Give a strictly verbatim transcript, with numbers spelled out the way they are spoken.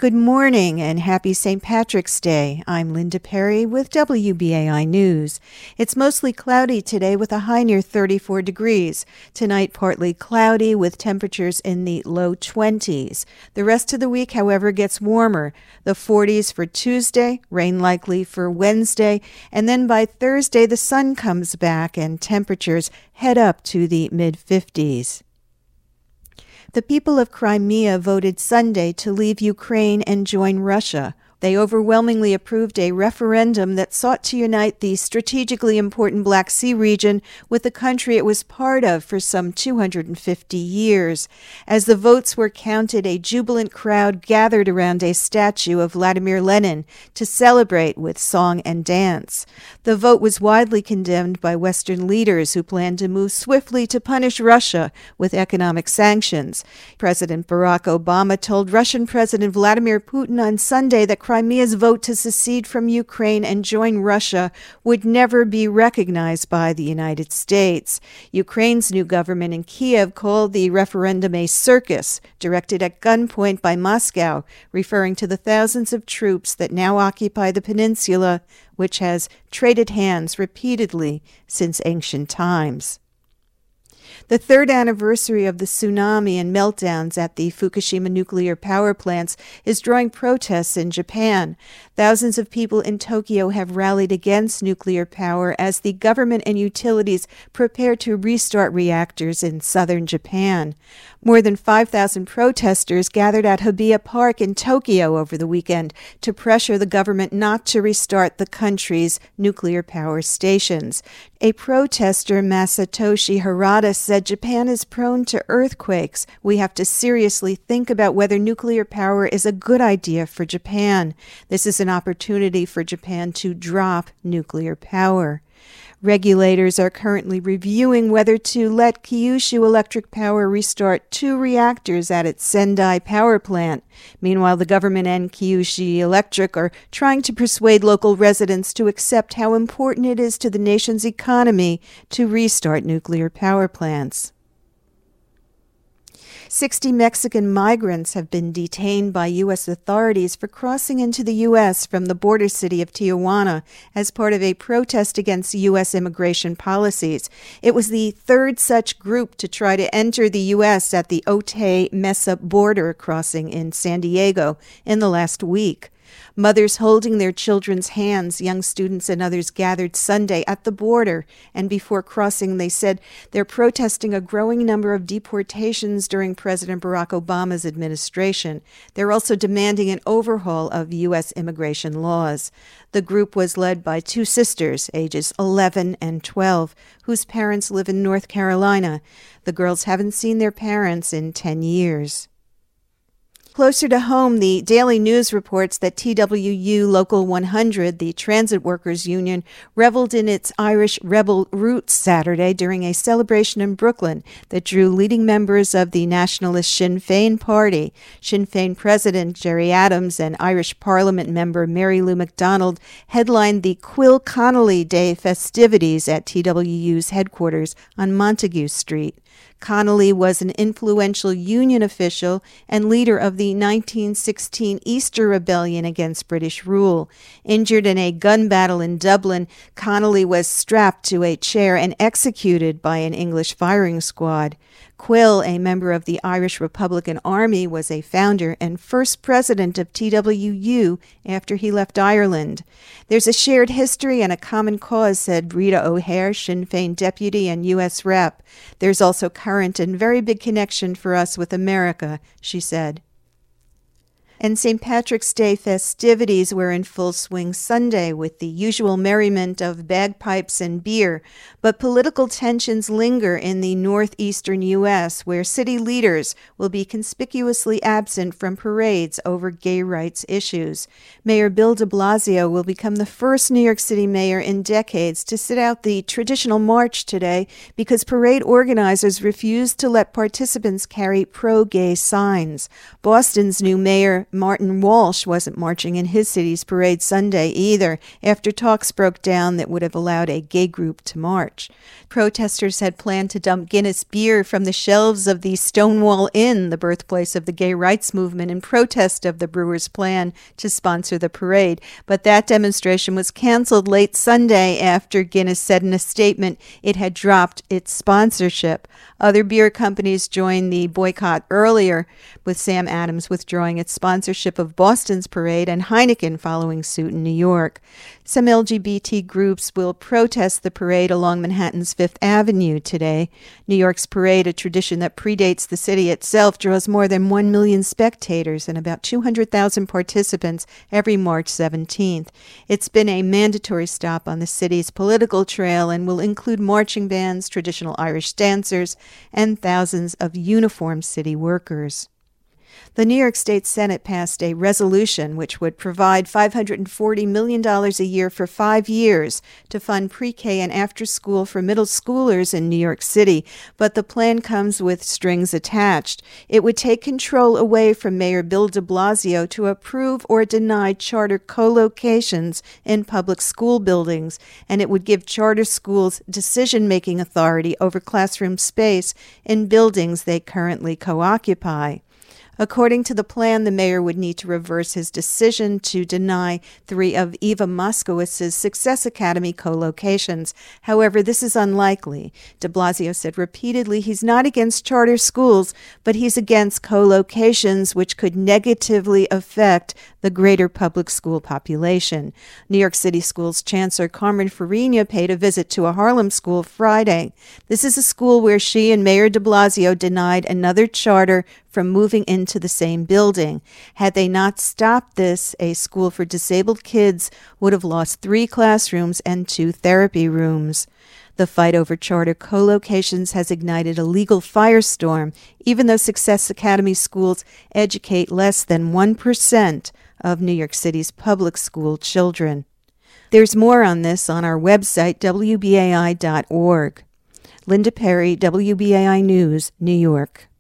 Good morning and happy Saint Patrick's Day. I'm Linda Perry with W B A I News. It's mostly cloudy today with a high near thirty-four degrees. Tonight, partly cloudy with temperatures in the low twenties. The rest of the week, however, gets warmer. The forties for Tuesday, rain likely for Wednesday, and then by Thursday the sun comes back and temperatures head up to the mid-fifties. The people of Crimea voted Sunday to leave Ukraine and join Russia. They overwhelmingly approved a referendum that sought to unite the strategically important Black Sea region with the country it was part of for some two hundred fifty years. As the votes were counted, a jubilant crowd gathered around a statue of Vladimir Lenin to celebrate with song and dance. The vote was widely condemned by Western leaders who planned to move swiftly to punish Russia with economic sanctions. President Barack Obama told Russian President Vladimir Putin on Sunday that Crimea's vote to secede from Ukraine and join Russia would never be recognized by the United States. Ukraine's new government in Kiev called the referendum a circus directed at gunpoint by Moscow, referring to the thousands of troops that now occupy the peninsula, which has traded hands repeatedly since ancient times. The third anniversary of the tsunami and meltdowns at the Fukushima nuclear power plants is drawing protests in Japan. Thousands of people in Tokyo have rallied against nuclear power as the government and utilities prepare to restart reactors in southern Japan. More than five thousand protesters gathered at Hibiya Park in Tokyo over the weekend to pressure the government not to restart the country's nuclear power stations. A protester, Masatoshi Harada, said Japan is prone to earthquakes. We have to seriously think about whether nuclear power is a good idea for Japan. This is an opportunity for Japan to drop nuclear power. Regulators are currently reviewing whether to let Kyushu Electric Power restart two reactors at its Sendai power plant. Meanwhile, the government and Kyushu Electric are trying to persuade local residents to accept how important it is to the nation's economy to restart nuclear power plants. Sixty Mexican migrants have been detained by U S authorities for crossing into the U S from the border city of Tijuana as part of a protest against U S immigration policies. It was the third such group to try to enter the U S at the Otay Mesa border crossing in San Diego in the last week. Mothers holding their children's hands, young students and others gathered Sunday at the border, and before crossing they said they're protesting a growing number of deportations during President Barack Obama's administration. They're also demanding an overhaul of U S immigration laws. The group was led by two sisters, ages eleven and twelve, whose parents live in North Carolina. The girls haven't seen their parents in ten years. Closer to home, the Daily News reports that T W U Local one hundred, the transit workers union, reveled in its Irish rebel roots Saturday during a celebration in Brooklyn that drew leading members of the nationalist Sinn Féin party. Sinn Féin President Gerry Adams and Irish Parliament member Mary Lou McDonald headlined the Quill Connolly Day festivities at T W U's headquarters on Montague Street. Connolly was an influential Union official and leader of the nineteen sixteen Easter Rebellion against British rule. Injured in a gun battle in Dublin, Connolly was strapped to a chair and executed by an English firing squad. Quill, a member of the Irish Republican Army, was a founder and first president of T W U after he left Ireland. There's a shared history and a common cause, said Rita O'Hare, Sinn Féin deputy and U S rep. There's also current and very big connection for us with America, she said. And Saint Patrick's Day festivities were in full swing Sunday with the usual merriment of bagpipes and beer, but political tensions linger in the northeastern U S, where city leaders will be conspicuously absent from parades over gay rights issues. Mayor Bill de Blasio will become the first New York City mayor in decades to sit out the traditional march today because parade organizers refused to let participants carry pro-gay signs. Boston's new mayor, Martin Walsh wasn't marching in his city's parade Sunday either, after talks broke down that would have allowed a gay group to march. Protesters had planned to dump Guinness beer from the shelves of the Stonewall Inn, the birthplace of the gay rights movement, in protest of the Brewers' plan to sponsor the parade. But that demonstration was canceled late Sunday after Guinness said in a statement it had dropped its sponsorship. Other beer companies joined the boycott earlier, with Sam Adams withdrawing its sponsorship of Boston's parade and Heineken following suit in New York. Some L G B T groups will protest the parade along Manhattan's Fifth Avenue today. New York's parade, a tradition that predates the city itself, draws more than one million spectators and about two hundred thousand participants every March seventeenth. It's been a mandatory stop on the city's political trail and will include marching bands, traditional Irish dancers, and thousands of uniformed city workers. The New York State Senate passed a resolution which would provide five hundred forty million dollars a year for five years to fund pre-K and after-school for middle schoolers in New York City, but the plan comes with strings attached. It would take control away from Mayor Bill de Blasio to approve or deny charter co-locations in public school buildings, and it would give charter schools decision-making authority over classroom space in buildings they currently co-occupy. According to the plan, the mayor would need to reverse his decision to deny three of Eva Moskowitz's Success Academy co-locations. However, this is unlikely. De Blasio said repeatedly he's not against charter schools, but he's against co-locations which could negatively affect the greater public school population. New York City Schools Chancellor Carmen Farina paid a visit to a Harlem school Friday. This is a school where she and Mayor de Blasio denied another charter from moving into the same building. Had they not stopped this, a school for disabled kids would have lost three classrooms and two therapy rooms. The fight over charter co-locations has ignited a legal firestorm, even though Success Academy schools educate less than one percent of New York City's public school children. There's more on this on our website, W B A I dot org. Linda Perry, W B A I News, New York.